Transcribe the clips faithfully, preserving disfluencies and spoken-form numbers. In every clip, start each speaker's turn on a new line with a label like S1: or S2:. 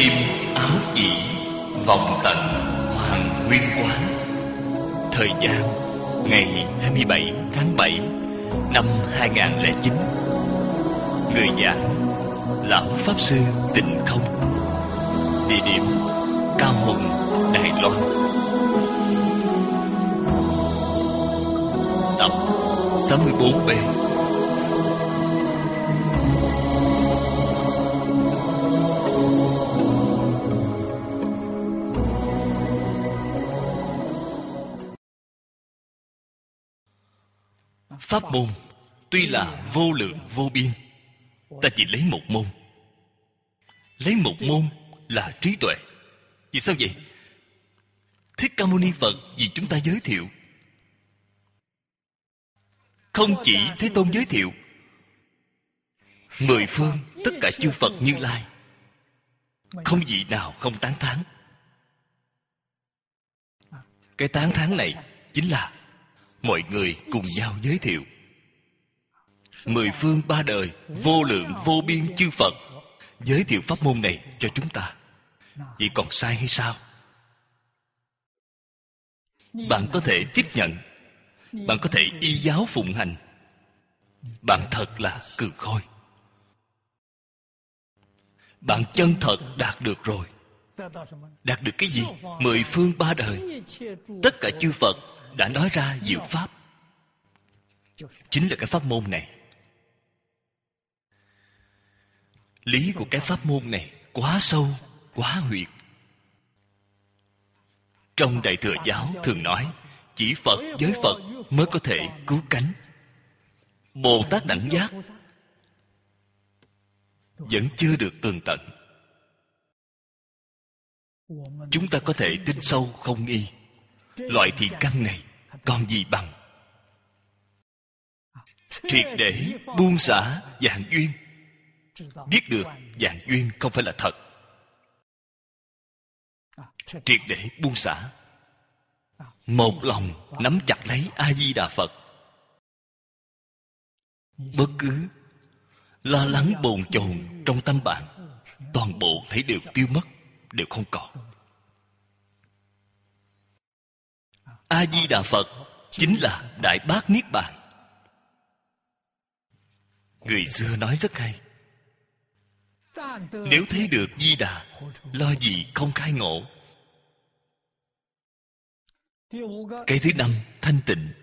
S1: diêm áo chỉ, vòng tận hoàng nguyên quán. Thời gian ngày hai mươi bảy tháng bảy năm hai nghìn không trăm lẻ chín. Người giảng Lão Pháp Sư Tịnh Không. Địa điểm Cao Hùng, Đài Loan. Tập sáu mươi bốn B. Pháp môn tuy là vô lượng vô biên, ta chỉ lấy một môn. Lấy một môn là trí tuệ. Vì sao vậy? Thích Ca Mâu Ni Phật vì chúng ta giới thiệu. Không chỉ Thế Tôn giới thiệu, mười phương tất cả chư Phật Như Lai không vị nào không tán thán. Cái tán thán này chính là mọi người cùng nhau giới thiệu. Mười phương ba đời vô lượng vô biên chư Phật giới thiệu pháp môn này cho chúng ta. Vậy còn sai hay sao? Bạn có thể tiếp nhận, bạn có thể y giáo phụng hành, bạn thật là cừ khôi. Bạn chân thật đạt được rồi. Đạt được cái gì? Mười phương ba đời tất cả chư Phật đã nói ra diệu pháp, chính là cái pháp môn này. Lý của cái pháp môn này quá sâu, quá huyệt. Trong Đại Thừa Giáo thường nói, chỉ Phật với Phật mới có thể cứu cánh. Bồ Tát đẳng giác vẫn chưa được tường tận. Chúng ta có thể tin sâu không nghi. Loại thiện căn này còn gì bằng. Triệt để buông xả vạn duyên, biết được vạn duyên không phải là thật. Triệt để buông xả, một lòng nắm chặt lấy A Di Đà Phật. Bất cứ lo lắng bồn chồn trong tâm bạn, toàn bộ thấy đều tiêu mất, đều không còn. A Di Đà Phật chính là Đại Bát Niết Bàn. Người xưa nói rất hay, nếu thấy được Di Đà, lo gì không khai ngộ. Cái thứ năm, thanh tịnh.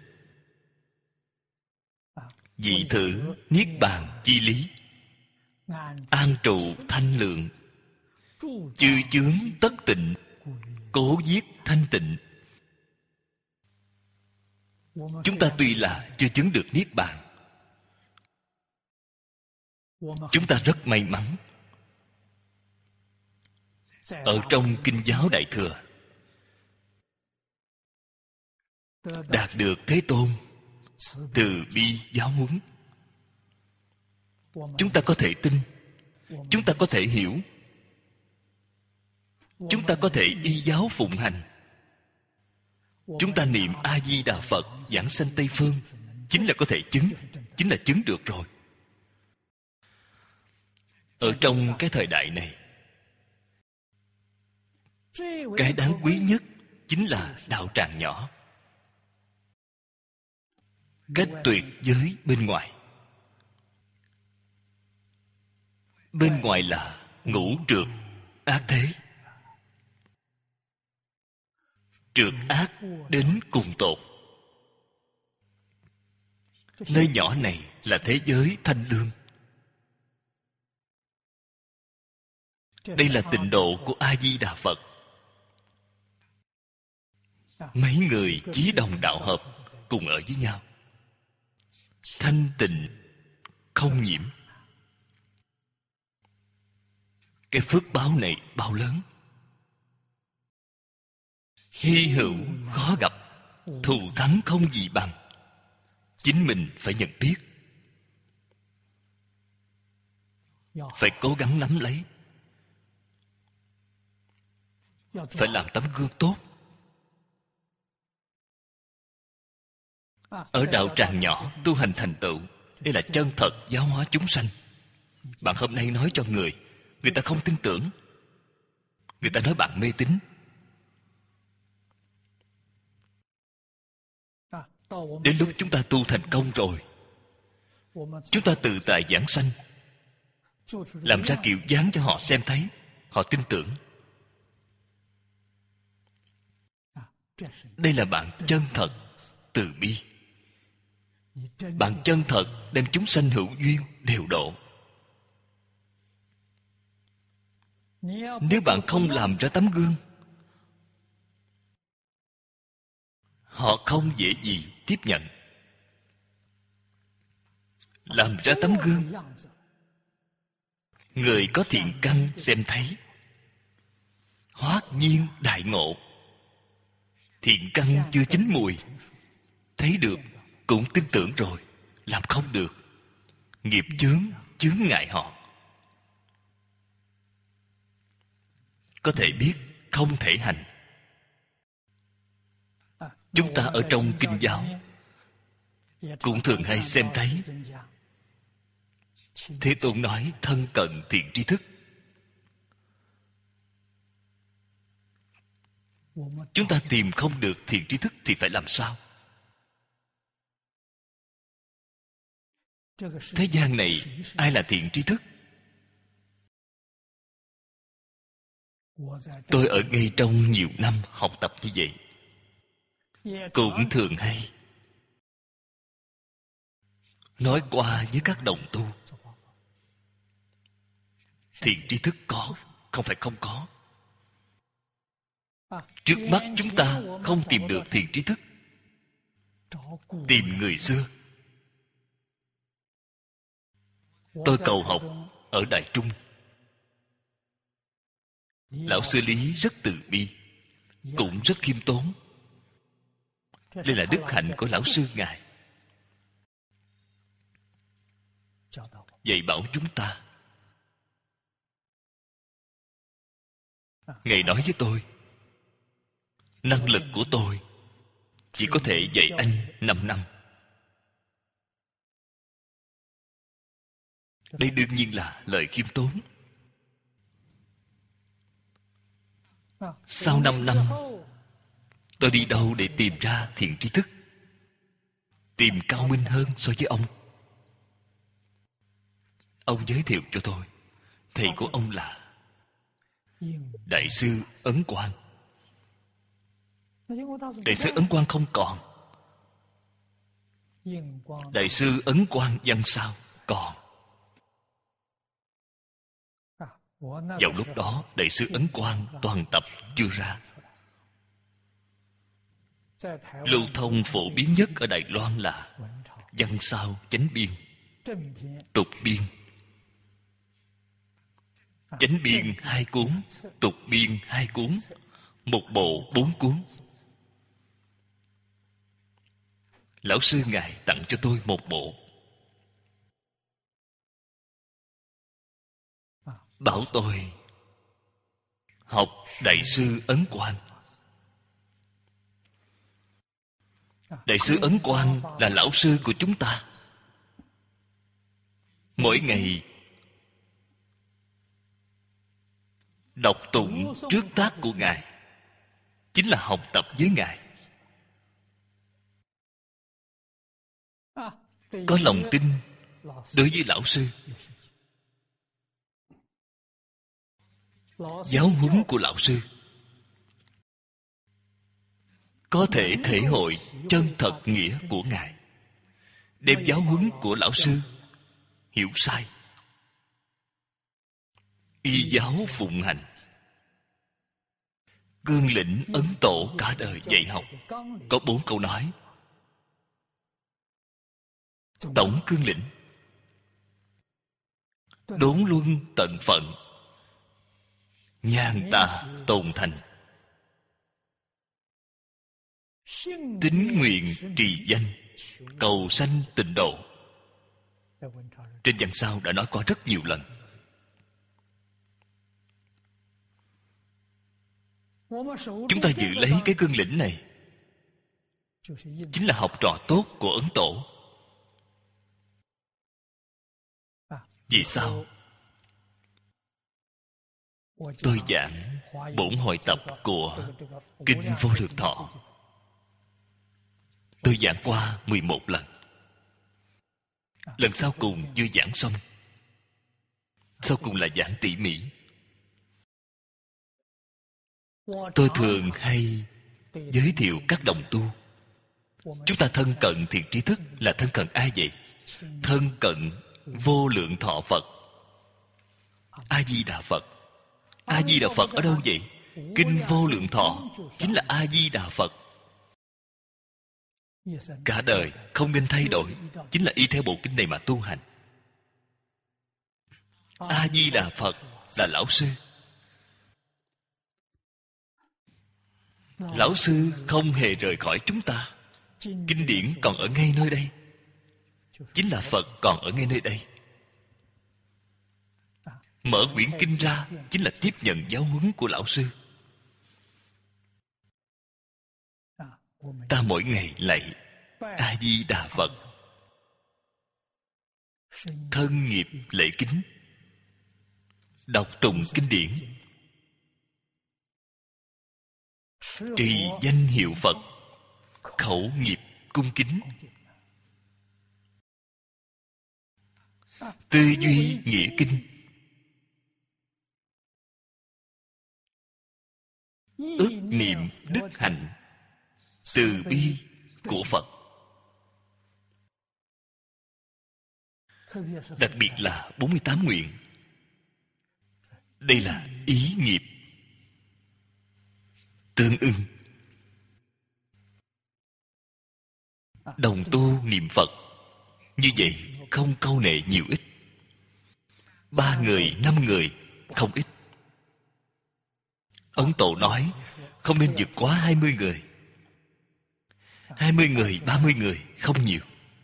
S1: Vị thử Niết Bàn chi lý, an trụ thanh lượng, chư chướng tất tịnh, cố giết thanh tịnh. Chúng ta tuy là chưa chứng được Niết Bàn, chúng ta rất may mắn. Ở trong Kinh giáo Đại Thừa đạt được Thế Tôn từ bi giáo huấn. Chúng ta có thể tin, chúng ta có thể hiểu, chúng ta có thể y giáo phụng hành. Chúng ta niệm A Di Đà Phật giảng sanh Tây Phương, chính là có thể chứng, chính là chứng được rồi. Ở trong cái thời đại này, cái đáng quý nhất chính là đạo tràng nhỏ, cách tuyệt giới bên ngoài. Bên ngoài là ngũ trượt ác thế, trượt ác đến cùng tột. Nơi nhỏ này là thế giới thanh lương. Đây là tịnh độ của A Di Đà Phật. Mấy người chí đồng đạo hợp cùng ở với nhau, thanh tịnh không nhiễm. Cái phước báo này bao lớn, hy hữu khó gặp, thù thắng không gì bằng. Chính mình phải nhận biết, phải cố gắng nắm lấy, phải làm tấm gương tốt. Ở đạo tràng nhỏ tu hành thành tựu, đây là chân thật giáo hóa chúng sanh. Bạn hôm nay nói cho người, người ta không tin tưởng. Người ta nói bạn mê tín. Đến lúc chúng ta tu thành công rồi, chúng ta tự tại giảng sanh, làm ra kiểu dáng cho họ xem thấy, họ tin tưởng. Đây là bạn chân thật từ bi. Bạn chân thật đem chúng sanh hữu duyên đều độ. Nếu bạn không làm ra tấm gương, họ không dễ gì tiếp nhận. Làm ra tấm gương, người có thiện căn xem thấy, hoát nhiên đại ngộ. Thiện căn chưa chín mùi, thấy được cũng tin tưởng rồi, làm không được. Nghiệp chướng chướng ngại họ. Có thể biết không thể hành. Chúng ta ở trong kinh giáo cũng thường hay xem thấy Thế Tôn nói thân cận thiện tri thức. Chúng ta tìm không được thiện tri thức thì phải làm sao? Thế gian này ai là thiện tri thức? Tôi ở ngay trong nhiều năm học tập như vậy, cũng thường hay nói qua với các đồng tu. Thiện tri thức có, không phải không có. Trước mắt chúng ta không tìm được thiện tri thức, tìm người xưa. Tôi cầu học ở Đại Trung. Lão sư Lý rất từ bi, cũng rất khiêm tốn. Đây là đức hạnh của lão sư ngài. Dạy bảo chúng ta. Ngài nói với tôi, năng lực của tôi chỉ có thể dạy anh năm năm. Đây đương nhiên là lời khiêm tốn. Sau năm năm, tôi đi đâu để tìm ra thiện tri thức, tìm cao minh hơn so với ông? Ông giới thiệu cho tôi, thầy của ông là Đại sư Ấn Quang. Đại sư Ấn Quang không còn. Đại sư Ấn Quang văn sao còn. Vào lúc đó Đại sư Ấn Quang toàn tập chưa ra. Lưu thông phổ biến nhất ở Đài Loan là văn sao chánh biên, tục biên. Chánh biên hai cuốn, tục biên hai cuốn, một bộ bốn cuốn. Lão sư ngài tặng cho tôi một bộ, bảo tôi học Đại sư Ấn Quang. Đại sư Ấn Quang là lão sư của chúng ta. Mỗi ngày đọc tụng trước tác của ngài, chính là học tập với ngài. Có lòng tin đối với lão sư. Giáo huấn của lão sư có thể thể hội chân thật nghĩa của ngài. Đem giáo huấn của lão sư hiểu sai, y giáo phụng hành. Cương lĩnh Ấn Tổ cả đời dạy học có bốn câu nói. Tổng cương lĩnh: đốn luân tận phận, nhàn tà tồn thành, tín nguyện trì danh, cầu sanh tịnh độ. Trên văn sao đã nói qua rất nhiều lần. Chúng ta giữ lấy cái cương lĩnh này, chính là học trò tốt của Ấn Tổ. Vì sao? tôi giảng bổn hội tập của Kinh Vô Lượng Thọ. Tôi giảng qua mười một lần. Lần sau cùng chưa giảng xong. Sau cùng là giảng tỉ mỉ. Tôi thường hay giới thiệu các đồng tu. Chúng ta thân cận thiện tri thức là thân cận ai vậy? Thân cận Vô Lượng Thọ Phật, A Di Đà Phật. A Di Đà Phật ở đâu vậy? Kinh Vô Lượng Thọ chính là A Di Đà Phật. Cả đời không nên thay đổi, chính là y theo bộ kinh này mà tu hành. A Di Đà Phật là lão sư. Lão sư không hề rời khỏi chúng ta. Kinh điển còn ở ngay nơi đây, chính là Phật còn ở ngay nơi đây. Mở quyển kinh ra chính là tiếp nhận giáo huấn của lão sư. Ta mỗi ngày lạy A Di Đà Phật, thân nghiệp lễ kính, đọc tụng kinh điển, trì danh hiệu Phật, khẩu nghiệp cung kính, tư duy nghĩa kinh, ước niệm đức hạnh từ bi của Phật. Đặc biệt là bốn mươi tám nguyện. Đây là ý nghiệp tương ưng. Đồng tu niệm Phật như vậy không câu nệ nhiều ít. Ba người, năm người không ít. Ấn Tổ nói không nên vượt quá hai mươi người. Hai mươi người, ba mươi người không nhiều.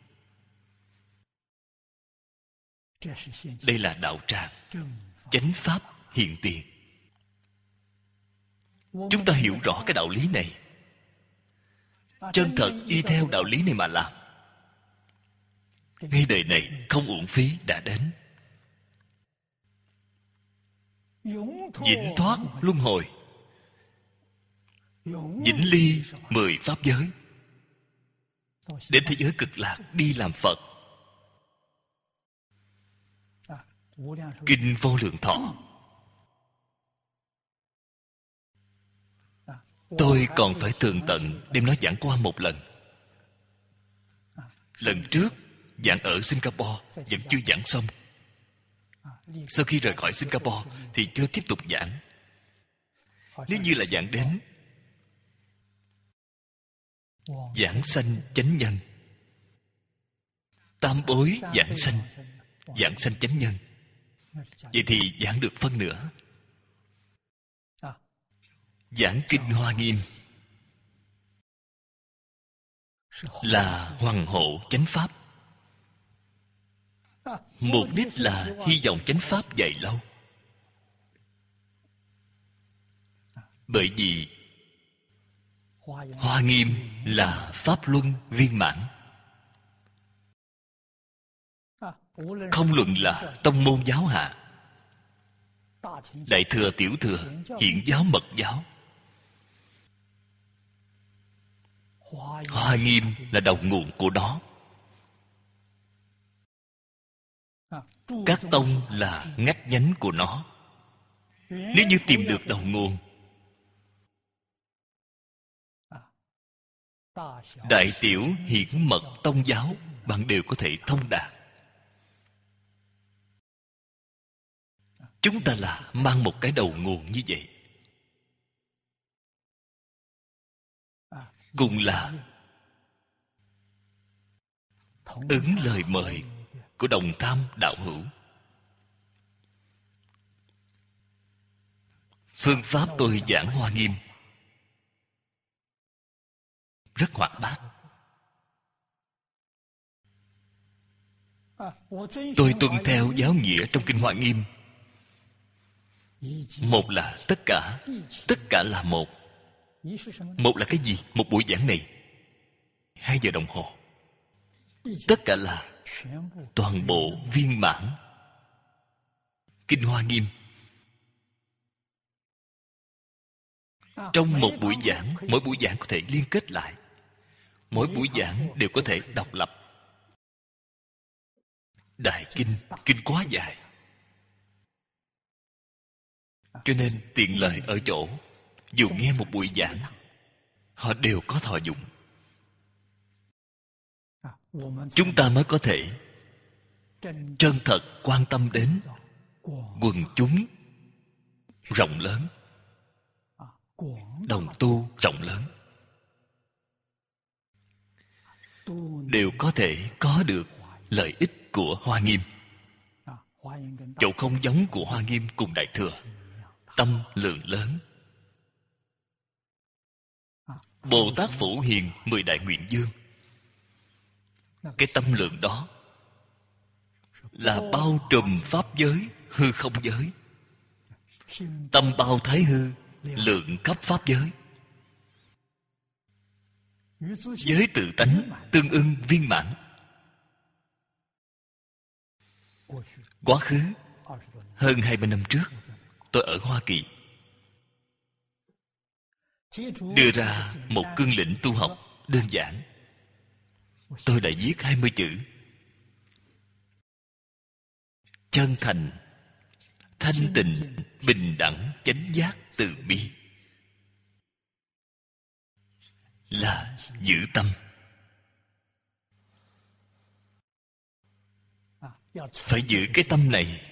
S1: Đây là đạo tràng, chánh pháp hiện tiền. Chúng ta hiểu rõ cái đạo lý này, chân thật y theo đạo lý này mà làm, ngay đời này không uổng phí đã đến. Vĩnh thoát luân hồi, vĩnh ly mười pháp giới, đến thế giới cực lạc đi làm Phật. Kinh Vô Lượng Thọ tôi còn phải tường tận đem nó giảng qua một lần. Lần trước giảng ở Singapore vẫn chưa giảng xong. Sau khi rời khỏi Singapore thì chưa tiếp tục giảng. Nếu như là giảng đến giảng sanh chánh nhân, tam bối giảng sanh, giảng sanh chánh nhân, vậy thì giảng được phân nửa. Giảng Kinh Hoa Nghiêm là hoàng hộ chánh pháp. Mục đích là hy vọng chánh pháp dày lâu. Bởi vì Hoa Nghiêm là pháp luân viên mãn. Không luận là tông môn giáo hạ, đại thừa, tiểu thừa, hiện giáo, mật giáo, Hoa Nghiêm là đầu nguồn của nó. Các tông là ngách nhánh của nó. Nếu như tìm được đầu nguồn, đại tiểu hiển mật tông giáo bạn đều có thể thông đạt. Chúng ta là mang một cái đầu nguồn như vậy. Cùng là ứng lời mời của đồng tam đạo hữu. Phương pháp tôi giảng Hoa Nghiêm rất hoạt bát. Tôi tuân theo giáo nghĩa trong Kinh Hoa Nghiêm. Một là tất cả, tất cả là một. Một là cái gì? Một buổi giảng này hai giờ đồng hồ. Tất cả là toàn bộ viên mãn. Kinh Hoa Nghiêm Trong một buổi giảng, mỗi buổi giảng có thể liên kết lại. Mỗi buổi giảng đều có thể độc lập. Đại kinh, kinh quá dài, cho nên tiện lợi ở chỗ dù nghe một buổi giảng, họ đều có thọ dụng. Chúng ta mới có thể chân thật quan tâm đến quần chúng rộng lớn, đồng tu rộng lớn, đều có thể có được lợi ích của Hoa Nghiêm. Chỗ không giống của Hoa Nghiêm cùng Đại Thừa, tâm lượng lớn. Bồ Tát Phổ Hiền mười đại nguyện dương, cái tâm lượng đó là bao trùm pháp giới, hư không giới. Tâm bao thái hư, lượng khắp pháp giới. Giới tự tánh tương ưng viên mãn. Quá khứ hơn hai mươi năm trước, tôi ở Hoa Kỳ đưa ra một cương lĩnh tu học đơn giản. Tôi đã viết hai mươi chữ: chân thành, thanh tịnh, bình đẳng, chánh giác, từ bi. Là giữ tâm. Phải giữ cái tâm này.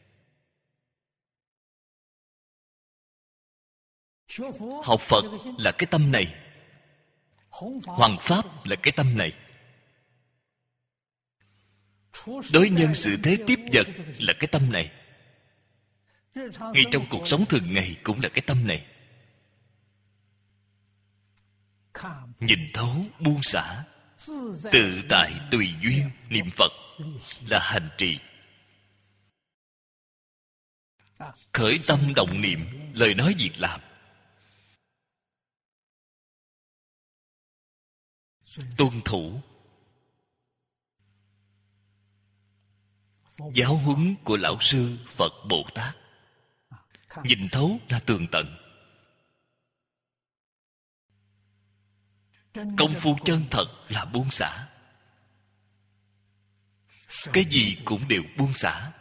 S1: Học Phật là cái tâm này. Hoằng Pháp là cái tâm này. Đối nhân xử thế tiếp vật là cái tâm này. Ngay trong cuộc sống thường ngày cũng là cái tâm này. Nhìn thấu buông xả, tự tại tùy duyên niệm Phật là hành trì. Khởi tâm động niệm, lời nói việc làm. Tuân thủ giáo huấn của Lão Sư Phật Bồ Tát. Nhìn thấu là tường tận. Công phu chân thật là buông xả. Cái gì cũng đều buông xả.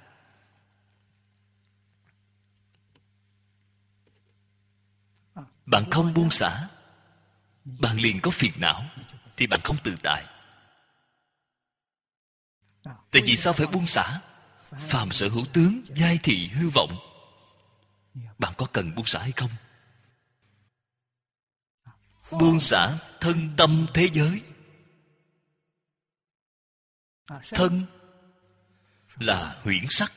S1: Bạn không buông xả, bạn liền có phiền não, thì bạn không tự tại. Tại vì sao phải buông xả? Phàm sở hữu tướng, giai thị hư vọng. Bạn có cần buông xả hay không? Buông xả thân tâm thế giới. Thân là huyễn sắc,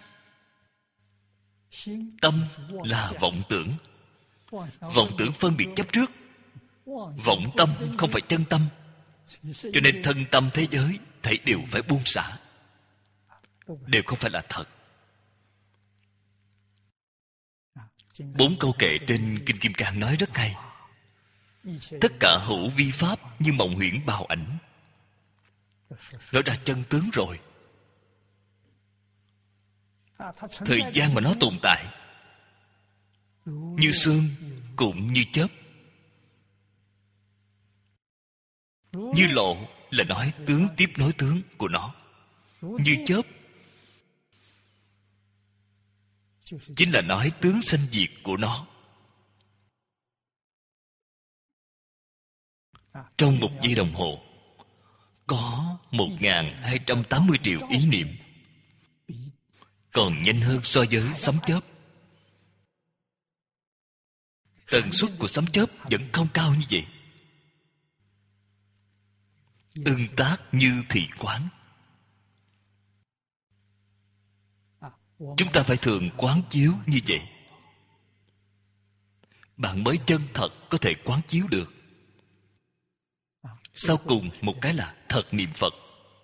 S1: tâm là vọng tưởng. Vọng tưởng phân biệt chấp trước. Vọng tâm không phải chân tâm. Cho nên thân tâm thế giới thảy đều phải buông xả. Đều không phải là thật. Bốn câu kệ trên Kinh Kim Cang nói rất hay. Tất cả hữu vi pháp như mộng huyễn bào ảnh. Nói ra chân tướng rồi. Thời gian mà nó tồn tại, như sương cũng như chớp. Như lộ là nói tướng tiếp nối tướng của nó. Như chớp chính là nói tướng sanh diệt của nó. Trong một giây đồng hồ có một nghìn hai trăm tám mươi triệu ý niệm, còn nhanh hơn so với sấm chớp. Tần suất của sấm chớp vẫn không cao như vậy. Ưng tác như thị quán. Chúng ta phải thường quán chiếu như vậy, bạn mới chân thật có thể quán chiếu được. Sau cùng một cái là thật niệm Phật.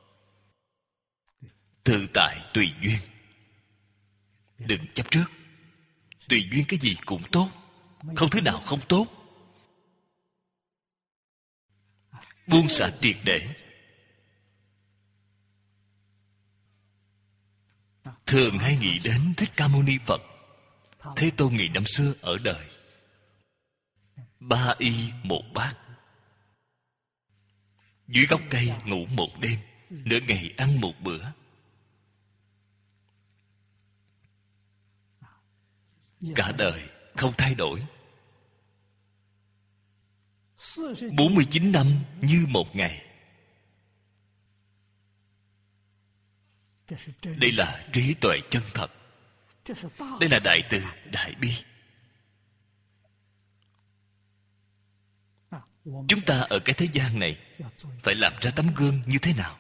S1: Tự tại tùy duyên. Đừng chấp trước. Tùy duyên cái gì cũng tốt, không thứ nào không tốt. Buông xả triệt để. Thường hay nghĩ đến Thích Ca Mâu Ni Phật. Thế Tôn ngày năm xưa ở đời, ba y một bát. Dưới gốc cây ngủ một đêm, nửa ngày ăn một bữa. Cả đời không thay đổi. Bốn mươi chín năm như một ngày. Đây là trí tuệ chân thật. Đây là đại từ, đại bi. Chúng ta ở cái thế gian này phải làm ra tấm gương như thế nào?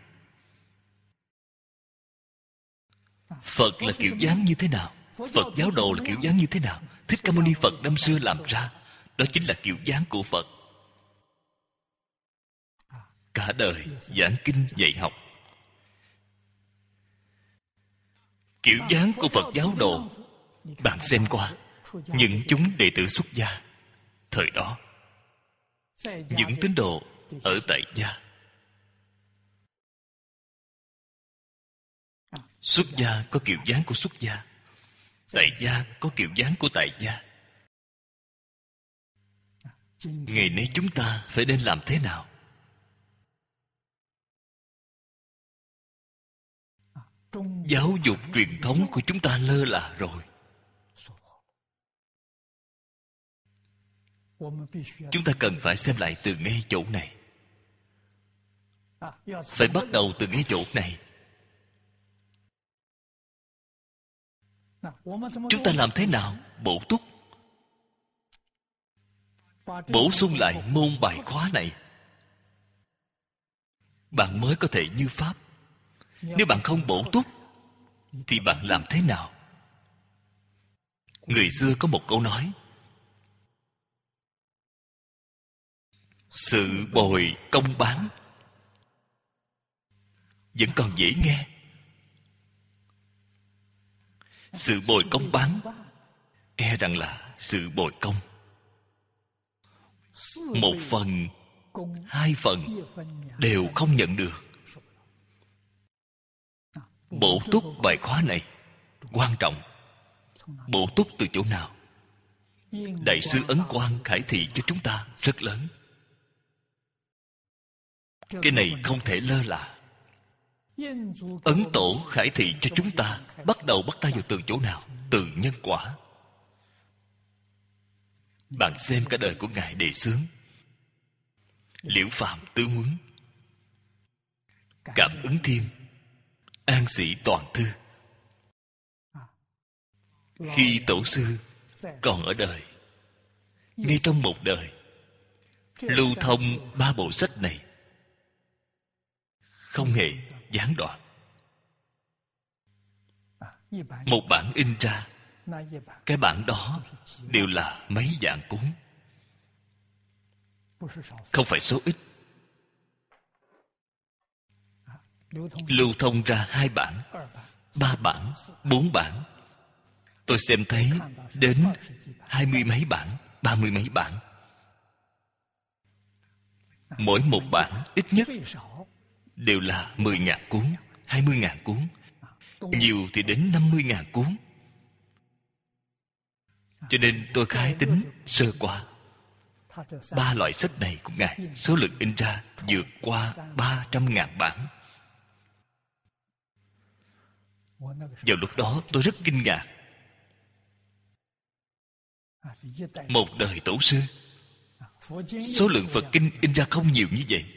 S1: Phật là kiểu dáng như thế nào? Phật giáo đồ là kiểu dáng như thế nào? Thích Ca Mâu Ni Phật năm xưa làm ra, đó chính là kiểu dáng của Phật. Cả đời giảng kinh dạy học. Kiểu dáng của Phật giáo đồ, bạn xem qua những chúng đệ tử xuất gia thời đó, những tín đồ ở tại gia. Xuất gia có kiểu dáng của xuất gia, tại gia có kiểu dáng của tại gia. Ngày nay chúng ta phải nên làm thế nào? Giáo dục truyền thống của chúng ta lơ là rồi. Chúng ta cần phải xem lại từ ngay chỗ này. Phải bắt đầu từ ngay chỗ này. Chúng ta làm thế nào bổ túc, bổ sung lại môn bài khóa này, bạn mới có thể như Pháp. Nếu bạn không bổ túc thì bạn làm thế nào? Người xưa có một câu nói: sự bồi công bán. Vẫn còn dễ nghe. Sự bồi công bán e rằng là sự bồi công. Một phần, hai phần đều không nhận được. Bổ túc bài khóa này quan trọng. Bổ túc từ chỗ nào? Đại sư Ấn Quang khải thị cho chúng ta rất lớn. Cái này không thể lơ là. Ấn Tổ khải thị cho chúng ta bắt đầu bắt tay vào từ chỗ nào? Từ nhân quả. Bạn xem cả đời của Ngài Đề Xướng, Liễu Phàm Tứ Huấn, Cảm Ứng Thiên, An Sĩ Toàn Thư. Khi Tổ sư còn ở đời, ngay trong một đời, lưu thông ba bộ sách này, không hề gián đoạn. Một bản in ra, cái bản đó đều là mấy vạn cuốn, không phải số ít. Lưu thông ra hai bản, ba bản, bốn bản. Tôi xem thấy đến hai mươi mấy bản, ba mươi mấy bản. Mỗi một bản ít nhất đều là mười ngàn cuốn, hai mươi ngàn cuốn. Nhiều thì đến năm mươi ngàn cuốn. Cho nên tôi khái tính sơ qua, ba loại sách này của Ngài số lượng in ra vượt qua ba trăm ngàn bản. Vào lúc đó tôi rất kinh ngạc. Một đời tổ sư, số lượng Phật kinh in ra không nhiều như vậy.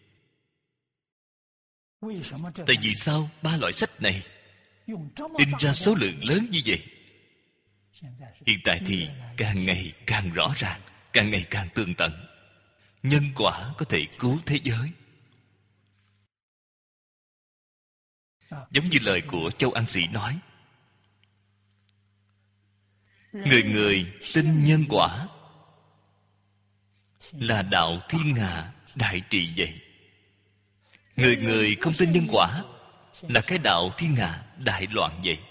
S1: Tại vì sao ba loại sách này in ra số lượng lớn như vậy? Hiện tại thì càng ngày càng rõ ràng, càng ngày càng tường tận. Nhân quả có thể cứu thế giới. Giống như lời của Châu An Sĩ nói, người người tin nhân quả là đạo thiên hạ đại trị vậy. Người người không tin nhân quả là cái đạo thiên hạ đại loạn vậy.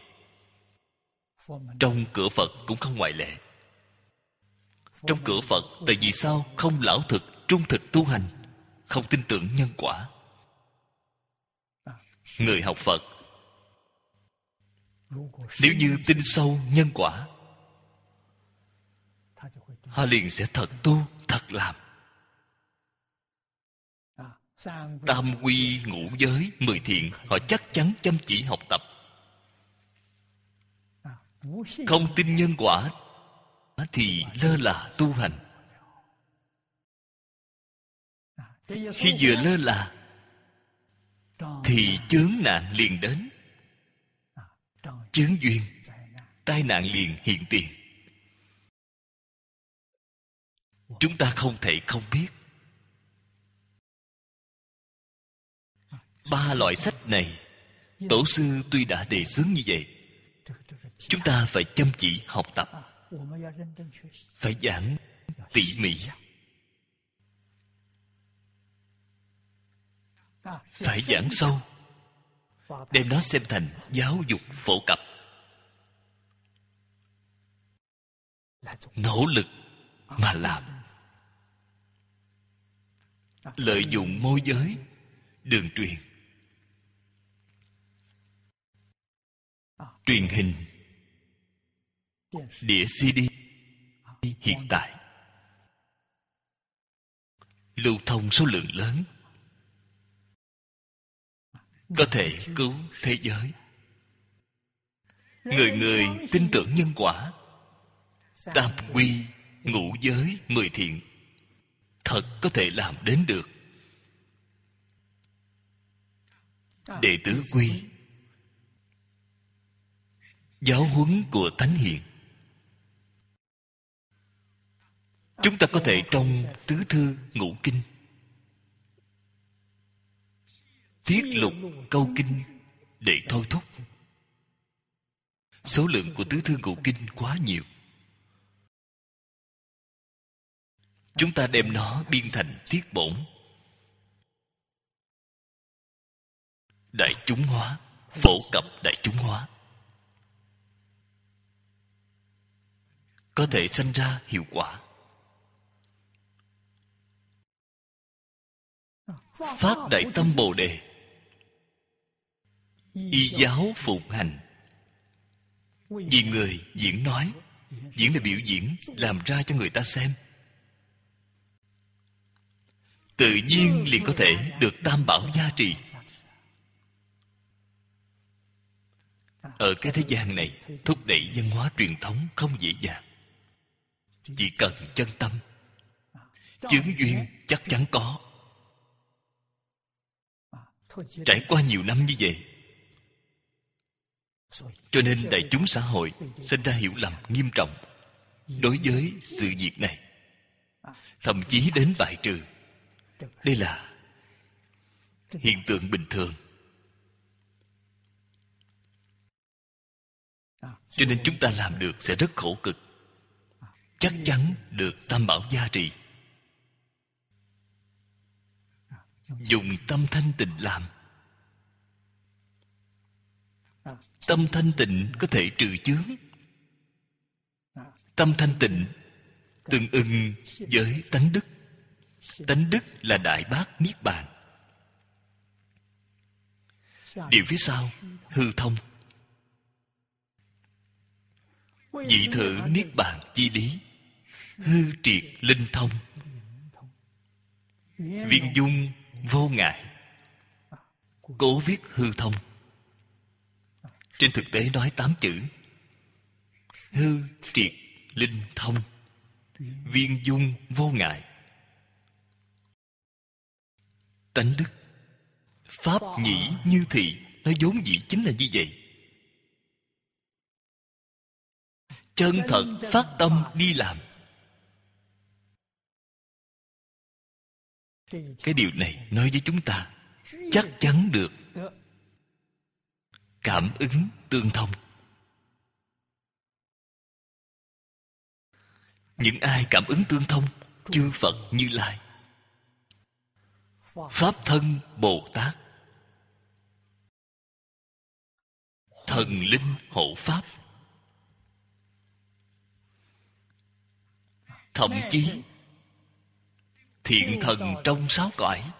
S1: Trong cửa Phật cũng không ngoại lệ. Trong cửa Phật, tại vì sao không lão thực, trung thực tu hành, không tin tưởng nhân quả? Người học Phật, nếu như tin sâu nhân quả, họ liền sẽ thật tu, thật làm. Tam quy ngũ giới mười thiện, họ chắc chắn chăm chỉ học tập. Không tin nhân quả thì lơ là tu hành. Khi vừa lơ là thì chướng nạn liền đến. Chướng duyên, tai nạn liền hiện tiền. Chúng ta không thể không biết. Ba loại sách này, Tổ sư tuy đã đề xướng như vậy, chúng ta phải chăm chỉ học tập, phải giảng tỉ mỉ, phải giảng sâu, đem nó xem thành giáo dục phổ cập. Nỗ lực mà làm. Lợi dụng môi giới, đường truyền, truyền hình, đĩa xê đê hiện tại lưu thông số lượng lớn, có thể cứu thế giới. Người người tin tưởng nhân quả. Tam quy ngũ giới mười thiện thật có thể làm đến được. Đệ tử quy, giáo huấn của Thánh Hiền, chúng ta có thể trong tứ thư ngũ kinh tiết lục câu kinh để thôi thúc. Số lượng của tứ thư ngũ kinh quá nhiều, chúng ta đem nó biên thành tiết bổn, đại chúng hóa, phổ cập đại chúng hóa, có thể sanh ra hiệu quả. Phát đại tâm Bồ Đề, y giáo phụng hành. Vì người diễn nói, diễn là biểu diễn, làm ra cho người ta xem, tự nhiên liền có thể được tam bảo gia trì. Ở cái thế gian này, thúc đẩy văn hóa truyền thống không dễ dàng. Chỉ cần chân tâm, chướng duyên chắc chắn có. Trải qua nhiều năm như vậy, cho nên đại chúng xã hội sinh ra hiểu lầm nghiêm trọng đối với sự việc này, thậm chí đến bài trừ. Đây là hiện tượng bình thường. Cho nên chúng ta làm được sẽ rất khổ cực, chắc chắn được tam bảo gia trì. Dùng tâm thanh tịnh làm. Tâm thanh tịnh có thể trừ chướng. Tâm thanh tịnh tương ưng với tánh đức. Tánh đức là đại bác niết bàn. Điều phía sau hư thông. Dị thử niết bàn chi lý, hư triệt linh thông, viên dung vô ngại. Cố viết hư thông. Trên thực tế nói tám chữ: hư triệt linh thông, viên dung vô ngại. Tánh đức, pháp nhĩ như thị, nó vốn dĩ chính là như vậy. Chân thật phát tâm đi làm. Cái điều này nói với chúng ta chắc chắn được cảm ứng tương thông. Những ai cảm ứng tương thông? Chư Phật Như Lai, Pháp thân Bồ Tát, thần linh hộ pháp, thậm chí thiện thần trong sáu cõi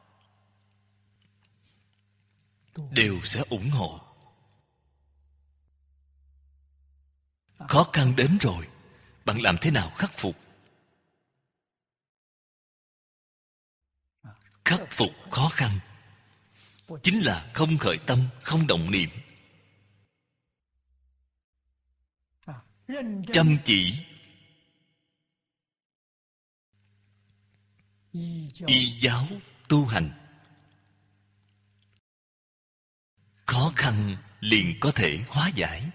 S1: đều sẽ ủng hộ. Khó khăn đến rồi, bạn làm thế nào khắc phục? khắc phục khó khăn chính là không khởi tâm, không động niệm, chăm chỉ y giáo tu hành, khó khăn liền có thể hóa giải.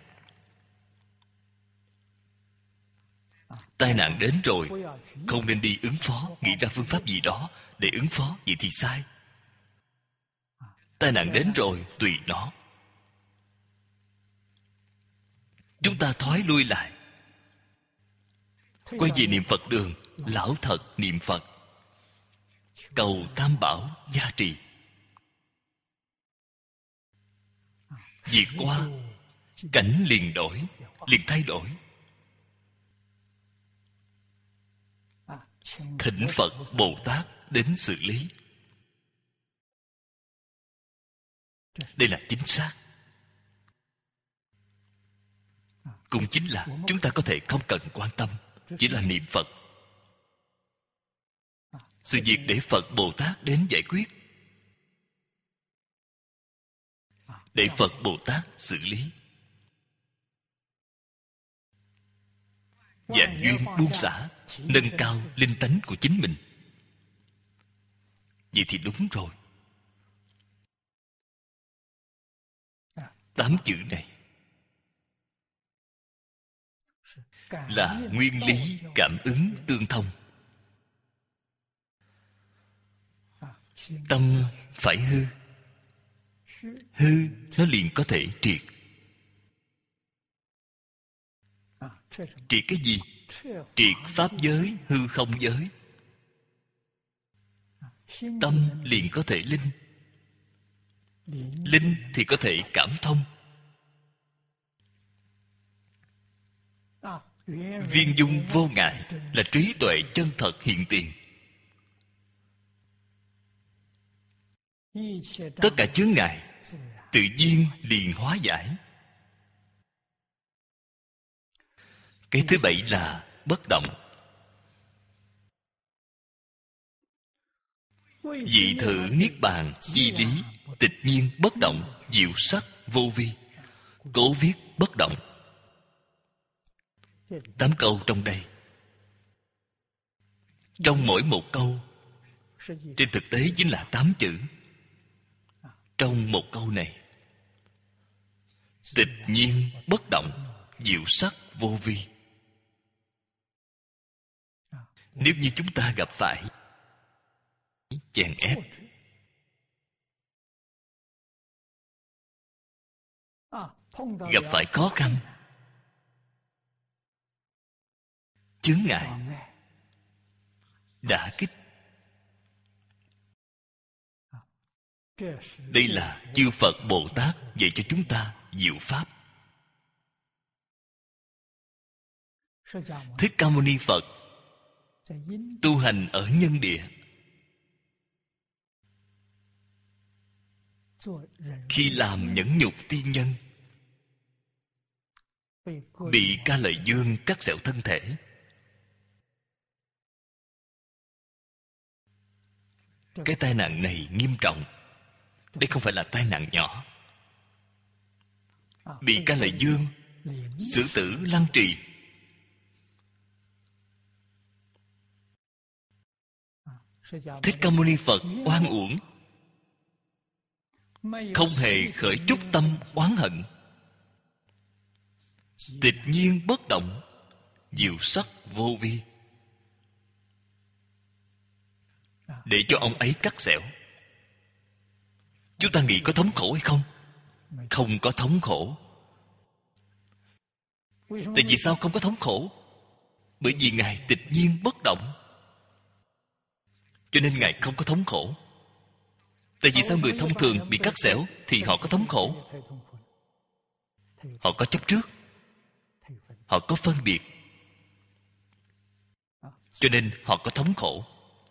S1: Tai nạn đến rồi, không nên đi ứng phó, nghĩ ra phương pháp gì đó để ứng phó, vậy thì sai. Tai nạn đến rồi, tùy nó. Chúng ta thoái lui lại, quay về niệm Phật đường, lão thật niệm Phật, cầu Tam Bảo gia trì. Việc qua, cảnh liền đổi, liền thay đổi. Thỉnh Phật Bồ Tát đến xử lý. Đây là chính xác. Cũng chính là chúng ta có thể không cần quan tâm, chỉ là niệm Phật. Sự việc để Phật Bồ Tát đến giải quyết, để Phật Bồ Tát xử lý. Vạn duyên buông xả, nâng cao linh tánh của chính mình. Vậy thì đúng rồi. Tám chữ này là nguyên lý cảm ứng tương thông. Tâm phải hư, hư nó liền có thể triệt. Triệt cái gì? Triệt pháp giới, hư không giới. Tâm liền có thể linh. Linh thì có thể cảm thông. Viên dung vô ngại là trí tuệ chân thật hiện tiền. Tất cả chướng ngại tự nhiên liền hóa giải. Cái thứ bảy là bất động. Dị thử niết bàn chi lý, tịch nhiên bất động, diệu sắc vô vi. Cố viết bất động. Tám câu trong đây, trong mỗi một câu trên thực tế chính là tám chữ. Trong một câu này, tịch nhiên bất động, diệu sắc vô vi. Nếu như chúng ta gặp phải chèn ép, gặp phải khó khăn, chướng ngại, đả kích, đây là chư Phật Bồ Tát dạy cho chúng ta diệu pháp. Thích Ca Mâu Ni Phật tu hành ở nhân địa, khi làm nhẫn nhục tiên nhân, bị Ca Lợi Dương cắt xẻo thân thể. Cái tai nạn này nghiêm trọng. Đây không phải là tai nạn nhỏ. Bị Ca Lợi Dương xử tử lăng trì. Thích Ca Mâu Ni Phật oan uổng, không hề khởi chút tâm oán hận. Tịch nhiên bất động, diệu sắc vô vi. Để cho ông ấy cắt xẻo. Chúng ta nghĩ có thống khổ hay không? Không có thống khổ. Tại vì sao không có thống khổ? Bởi vì Ngài tịch nhiên bất động, cho nên Ngài không có thống khổ. Tại vì sao người thông thường bị cắt xẻo thì họ có thống khổ? Họ có chấp trước, họ có phân biệt, cho nên họ có thống khổ.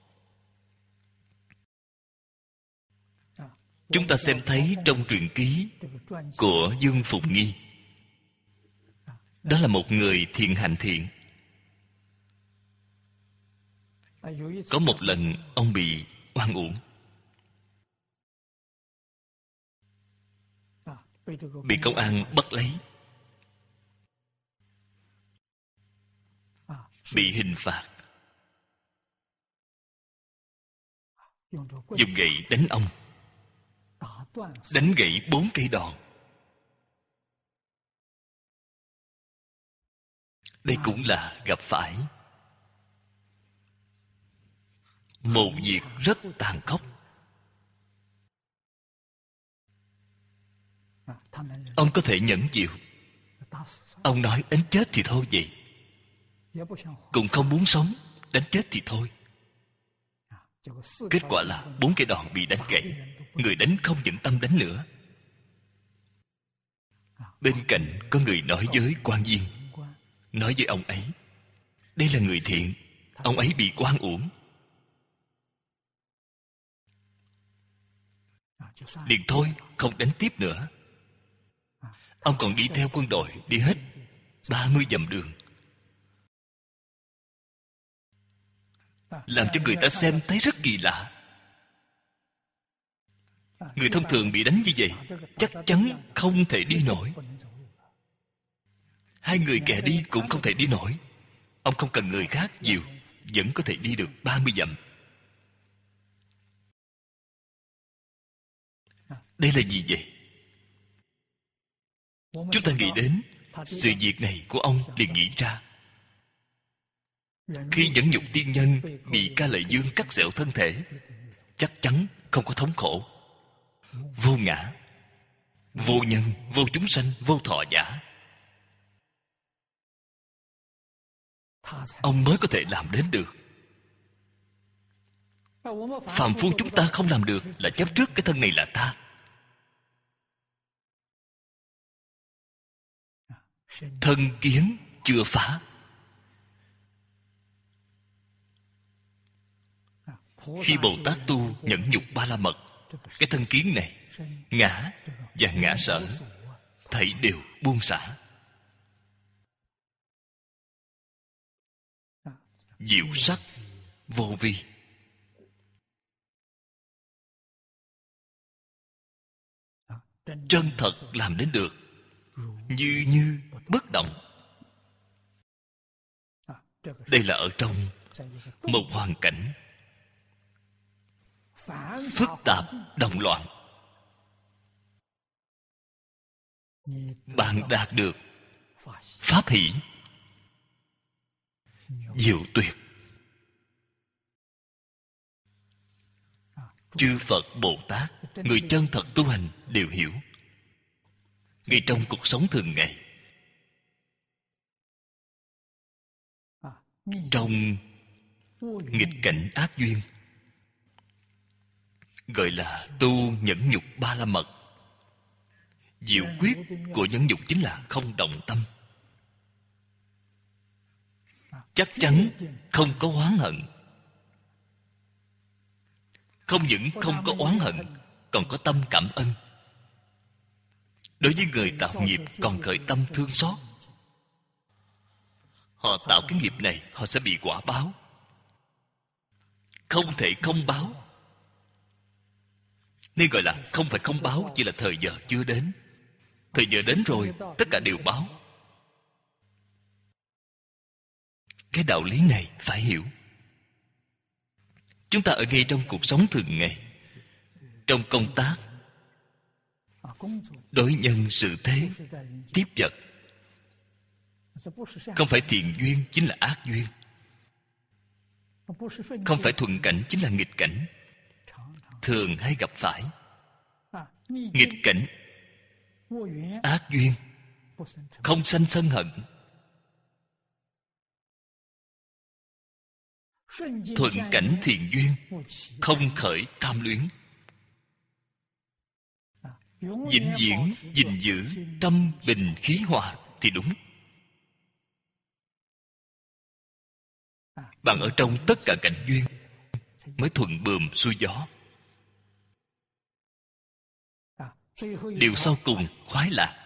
S1: Chúng ta xem thấy trong truyện ký của Dương Phụng Nghi, đó là một người thiện hành thiện. Có một lần ông bị oan uổng. bị công an bắt lấy, bị hình phạt, dùng gậy đánh ông, đánh gãy bốn cây đòn. Đây cũng là gặp phải một việc rất tàn khốc. Ông có thể nhẫn chịu. Ông nói đánh chết thì thôi vậy, cũng không muốn sống, đánh chết thì thôi. Kết quả là bốn cái đòn bị đánh gãy. Người đánh không nhẫn tâm đánh nữa. Bên cạnh có người nói với quan viên, nói với ông ấy, đây là người thiện, ông ấy bị oan uổng. Liền thôi, không đánh tiếp nữa. Ông còn đi theo quân đội đi hết ba mươi dặm đường, làm cho người ta xem thấy rất kỳ lạ. Người thông thường bị đánh như vậy chắc chắn không thể đi nổi. Hai người kẻ đi cũng không thể đi nổi. Ông không cần người khác dìu, vẫn có thể đi được ba mươi dặm. Đây là gì vậy? Chúng ta nghĩ đến sự việc này của ông liền nghĩ ra. Khi nhẫn nhục tiên nhân bị Ca Lợi Dương cắt xẻo thân thể, chắc chắn không có thống khổ. Vô ngã, vô nhân, vô chúng sanh, vô thọ giả. Ông mới có thể làm đến được. Phàm phu chúng ta không làm được là chấp trước cái thân này là ta. Thân kiến chưa phá. Khi Bồ Tát tu nhẫn nhục ba la mật, cái thân kiến này, ngã và ngã sở, thảy đều buông xả. Diệu sắc vô vi. Chân thật làm đến được. Như như bất động. Đây là ở trong một hoàn cảnh phức tạp, động loạn. Bạn đạt được pháp hỷ, diệu tuyệt. Chư Phật Bồ Tát, người chân thật tu hành đều hiểu. Ngay trong cuộc sống thường ngày, trong nghịch cảnh ác duyên, gọi là tu nhẫn nhục ba la mật. Diệu quyết của nhẫn nhục chính là không động tâm. Chắc chắn không có oán hận. Không những không có oán hận, còn có tâm cảm ơn. Đối với người tạo nghiệp còn khởi tâm thương xót. Họ tạo cái nghiệp này, họ sẽ bị quả báo. Không thể không báo. Nên gọi là không phải không báo, chỉ là thời giờ chưa đến. Thời giờ đến rồi, tất cả đều báo. Cái đạo lý này phải hiểu. Chúng ta ở ngay trong cuộc sống thường ngày, trong công tác, đối nhân xử thế, tiếp vật, không phải thiện duyên chính là ác duyên, không phải thuận cảnh chính là nghịch cảnh. Thường hay gặp phải nghịch cảnh, ác duyên, không sanh sân hận. Thuận cảnh thiện duyên, không khởi tham luyến. Vĩnh viễn gìn giữ tâm bình khí hòa thì đúng. Bạn ở trong tất cả cảnh duyên mới thuận buồm xuôi gió. Điều sau cùng khoái lạc.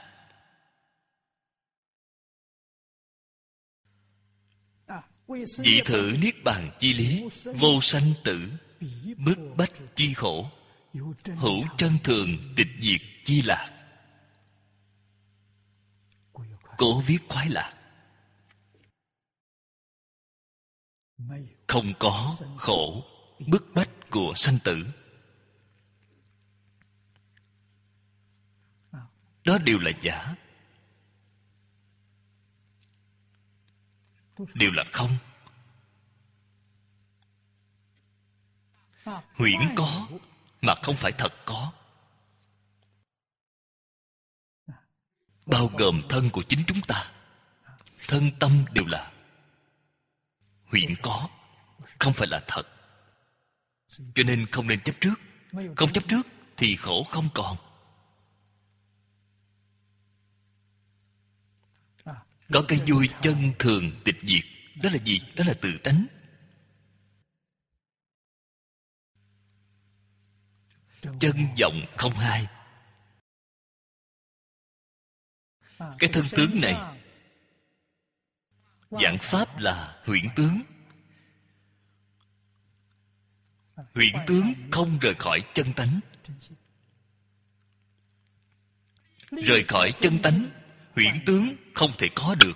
S1: Dị thử niết bàn chi lý, vô sanh tử, bức bách chi khổ, hữu chân thường tịch diệt chi lạc. cố viết khoái lạc. Không có khổ bức bách của sanh tử. Đó đều là giả, đều là không. Huyễn có mà không phải thật có, bao gồm thân của chính chúng ta. Thân tâm đều là huyễn có, không phải là thật. Cho nên không nên chấp trước. Không chấp trước thì khổ không còn. Có cái vui chân thường tịch diệt. Đó là gì? Đó là tự tánh. Chân vọng không hai. Cái thân tướng này, giảng pháp là huyễn tướng. Huyễn tướng không rời khỏi chân tánh. Rời khỏi chân tánh, huyễn tướng không thể có được.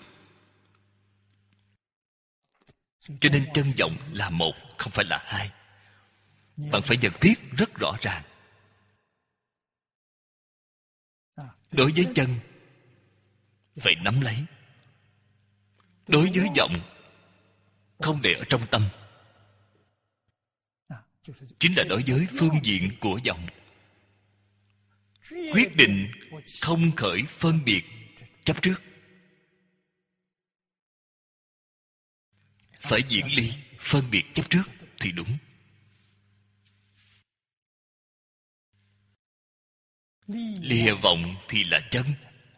S1: Cho nên chân vọng là một, không phải là hai. Bạn phải nhận biết rất rõ ràng. Đối với chân phải nắm lấy. Đối với vọng không để ở trong tâm. Chính là đối với phương diện của vọng. Quyết định không khởi phân biệt chấp trước. Phải diễn ly phân biệt chấp trước thì đúng. Lìa vọng thì là chân.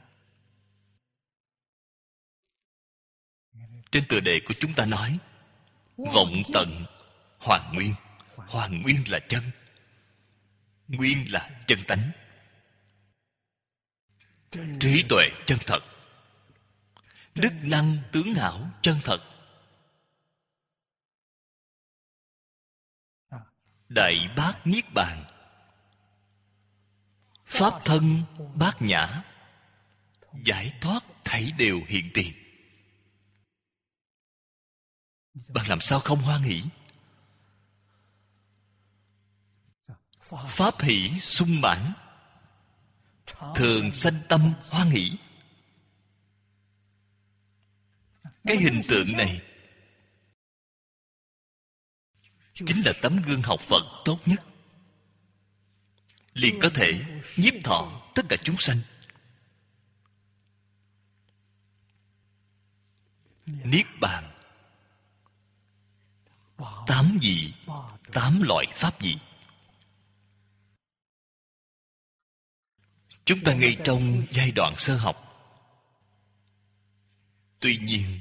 S1: Trên tựa đề của chúng ta nói vọng tận hoàn nguyên. Hoàn nguyên là chân, nguyên là chân tánh. Trí tuệ chân thật, đức năng tướng hảo chân thật, đại bát niết bàn, pháp thân bát nhã, giải thoát thảy đều hiện tiền. Bạn làm sao không hoan hỷ? Pháp hỷ sung mãn, thường sanh tâm hoan hỷ. Cái hình tượng này chính là tấm gương học Phật tốt nhất, liền có thể nhiếp thọ tất cả chúng sanh. Niết bàn tám vị, tám loại pháp vị. Chúng ta ngay trong giai đoạn sơ học. Tuy nhiên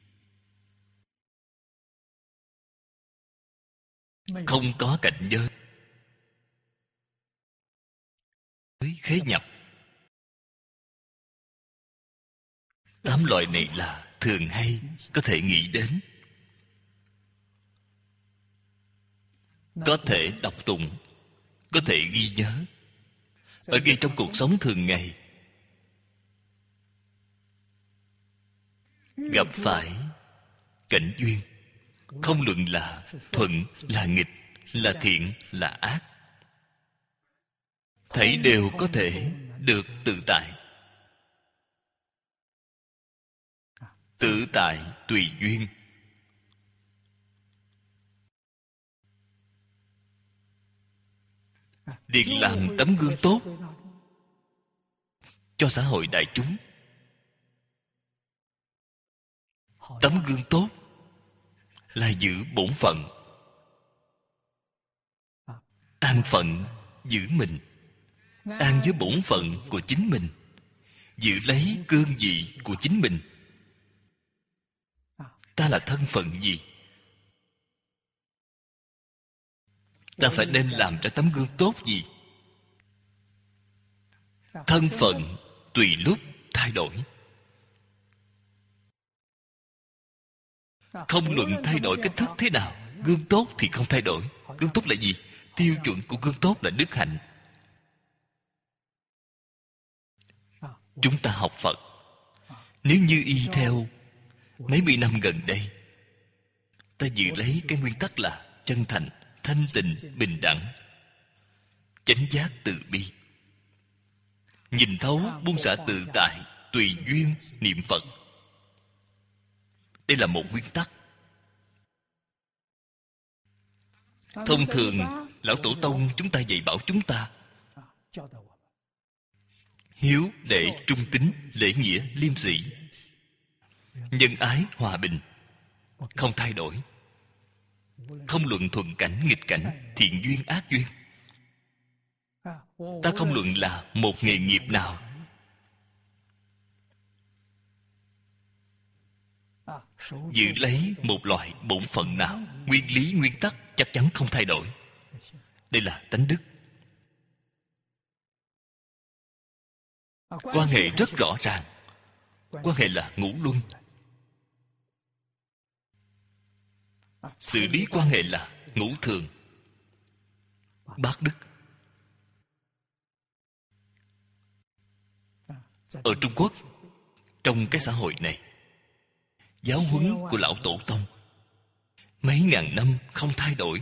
S1: không có cảnh giới khế nhập. Tám loại này là thường hay có thể nghĩ đến, có thể đọc tụng, có thể ghi nhớ ở ngay trong cuộc sống thường ngày. Gặp phải cảnh duyên, không luận là thuận là nghịch, là thiện là ác, thảy đều có thể được tự tại. Tự tại tùy duyên. Liền làm tấm gương tốt cho xã hội đại chúng. Tấm gương tốt là giữ bổn phận, an phận giữ mình, an với bổn phận của chính mình, giữ lấy cương vị của chính mình. Ta là thân phận gì? Ta phải nên làm cho tấm gương tốt gì? Thân phận tùy lúc thay đổi. Không luận thay đổi cách thức thế nào, gương tốt thì không thay đổi. Gương tốt là gì? Tiêu chuẩn của gương tốt là đức hạnh. Chúng ta học Phật, Nếu như y theo mấy mươi năm gần đây, ta giữ lấy cái nguyên tắc là chân thành, thanh tịnh, bình đẳng, chánh giác từ bi, nhìn thấu buông xả tự tại, tùy duyên niệm Phật. Đây là một nguyên tắc. Thông thường lão tổ tông chúng ta dạy bảo chúng ta hiếu đệ trung tín, lễ nghĩa liêm sĩ, nhân ái hòa bình, không thay đổi, không luận thuận cảnh nghịch cảnh, thiện duyên ác duyên. Ta không luận là một nghề nghiệp nào, giữ lấy một loại bổn phận nào, nguyên lý nguyên tắc chắc chắn không thay đổi. Đây là tánh đức. Quan hệ rất rõ ràng. Quan hệ là ngũ luân. Xử lý quan hệ là ngũ thường, bát đức. Ở Trung Quốc, trong cái xã hội này, giáo huấn của lão tổ tông mấy ngàn năm không thay đổi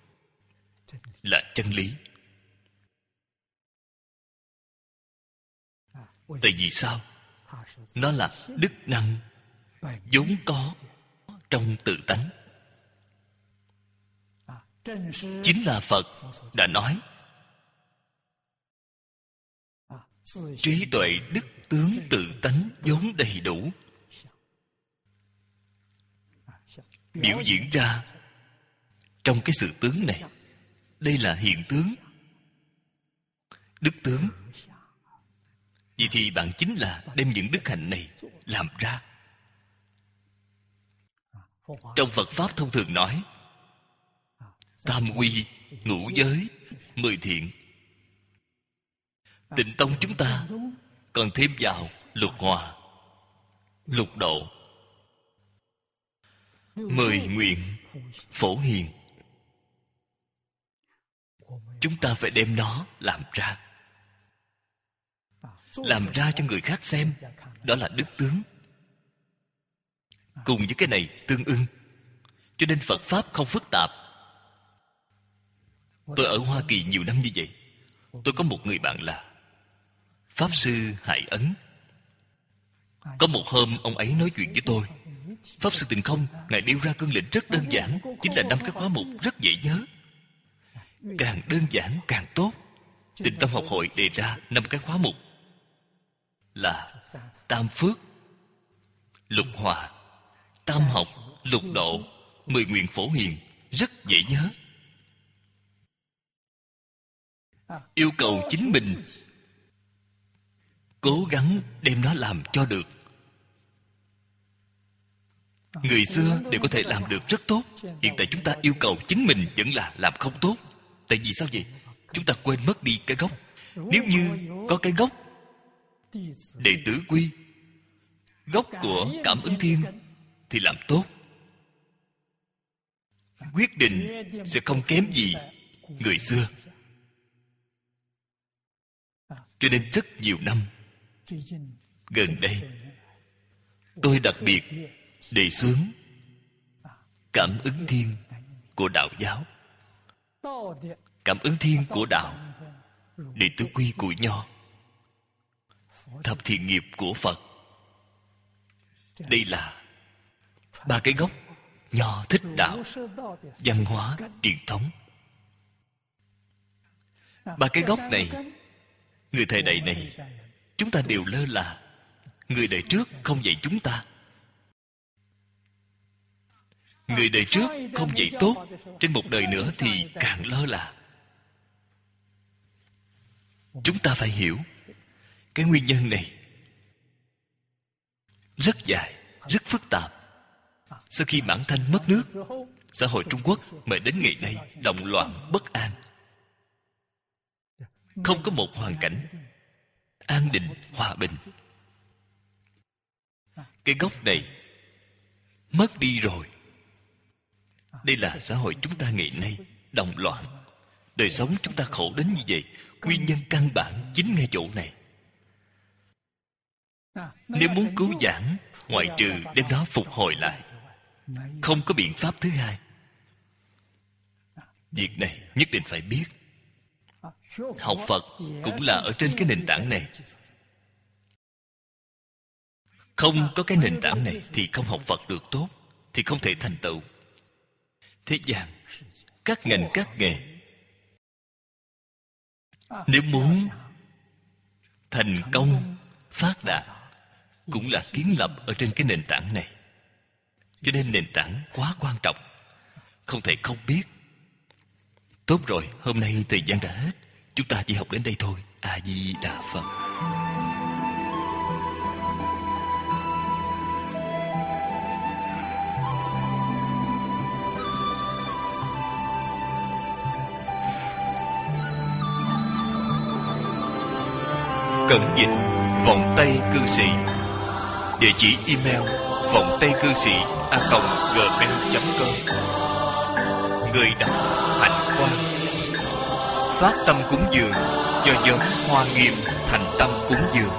S1: là chân lý. Tại vì sao? Nó là đức năng vốn có trong tự tánh. Chính là Phật đã nói trí tuệ đức tướng tự tánh vốn đầy đủ, biểu diễn ra trong cái sự tướng này. Đây là hiện tướng, đức tướng. Vậy thì bạn chính là đem những đức hạnh này làm ra. Trong Phật Pháp thông thường nói tam quy, ngũ giới, mười thiện. Tịnh tông chúng ta còn thêm vào lục hòa, lục độ, mười nguyện, phổ hiền. Chúng ta phải đem nó làm ra, làm ra cho người khác xem. Đó là đức tướng. Cùng với cái này tương ưng. Cho nên Phật Pháp không phức tạp. Tôi ở Hoa Kỳ nhiều năm như vậy. Tôi có một người bạn là Pháp Sư Hải Ấn. Có một hôm ông ấy nói chuyện với tôi. Pháp Sư Tịnh Không, Ngài nêu ra cương lĩnh rất đơn giản, chính là năm cái khóa mục rất dễ nhớ. Càng đơn giản càng tốt. Tịnh Tâm Học Hội đề ra năm cái khóa mục là tam phước, lục hòa, tam học, lục độ, mười nguyện phổ hiền. Rất dễ nhớ. Yêu cầu chính mình cố gắng đem nó làm cho được. Người xưa đều có thể làm được rất tốt. Hiện tại chúng ta yêu cầu chính mình vẫn là làm không tốt. Tại vì sao vậy? Chúng ta quên mất đi cái gốc. Nếu như có cái gốc đệ tử quy, gốc của Cảm Ứng Thiên thì làm tốt, quyết định sẽ không kém gì người xưa. Cho nên rất nhiều năm gần đây, tôi đặc biệt đề xướng Cảm Ứng Thiên của Đạo giáo, Cảm Ứng Thiên của Đạo, đệ tử quy của Nho, Thập Thiện Nghiệp của Phật. Đây là ba cái gốc Nho thích đạo, văn hóa truyền thống. Ba cái gốc này, người thời đại này chúng ta đều lơ là. Người đời trước không dạy chúng ta. Người đời trước không dạy tốt, trên một đời nữa thì càng lơ là. Chúng ta phải hiểu cái nguyên nhân này rất dài, rất phức tạp. Sau khi Mãn Thanh mất nước, xã hội Trung Quốc mãi đến ngày nay động loạn bất an, không có một hoàn cảnh an định hòa bình. Cái gốc này mất đi rồi. Đây là xã hội chúng ta ngày nay động loạn. Đời sống chúng ta khổ đến như vậy, nguyên nhân căn bản chính ngay chỗ này. Nếu muốn cứu vãn, ngoại trừ đem nó phục hồi lại, không có biện pháp thứ hai. Việc này nhất định phải biết. Học Phật cũng là ở trên cái nền tảng này. Không có cái nền tảng này thì không học Phật được tốt, thì không thể thành tựu. Thế gian, các ngành các nghề, nếu muốn thành công, phát đạt, cũng là kiến lập ở trên cái nền tảng này. Cho nên nền tảng quá quan trọng, không thể không biết. Tốt rồi, hôm nay thời gian đã hết, chúng ta chỉ học đến đây thôi. A Di Đà Phật. Cẩn dịch vọng tây cư sĩ. Địa chỉ email vọng tây cư sĩ a còng gmail chấm com. Người đọc Hạnh Quang. Phát tâm cúng dường do giống Hoa Nghiêm thành tâm cúng dường.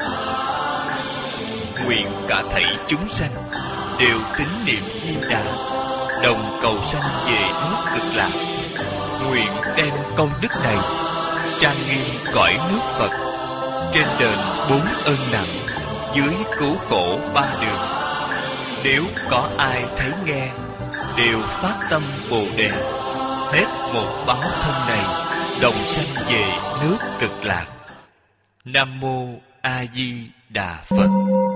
S1: Nguyện cả thảy chúng sanh đều tín niệm Di Đà, đồng cầu sanh về nước Cực Lạc. Nguyện đem công đức này trang nghiêm cõi nước Phật, trên đền bốn ơn nặng, dưới cứu khổ ba đường. Nếu có ai thấy nghe, đều phát tâm Bồ Đề, hết một báo thân này, đồng sanh về nước Cực Lạc. Nam mô A Di Đà Phật.